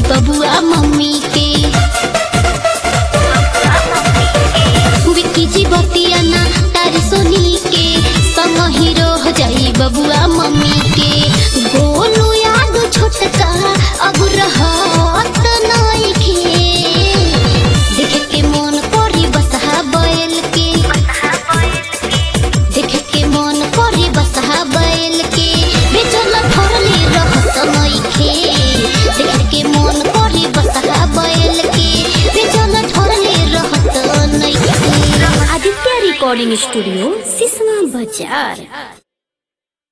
बबुआ मम्मी के। विक्की जी बतिया ना तारी सोनी के संग हीरो हो जाई बबुआ मम्मी के। गोलू याद छोटका अब रहत नइखे। देख के मन करी बसहा बैल के, देख के मन करी बसहा बैल के। बेचल फरले रहत नइखे। देख के मन करी बसहा बैल के। बेचल फरले रहत नइखे। आदित्य रिकॉर्डिंग स्टूडियो सिसवा बाजार।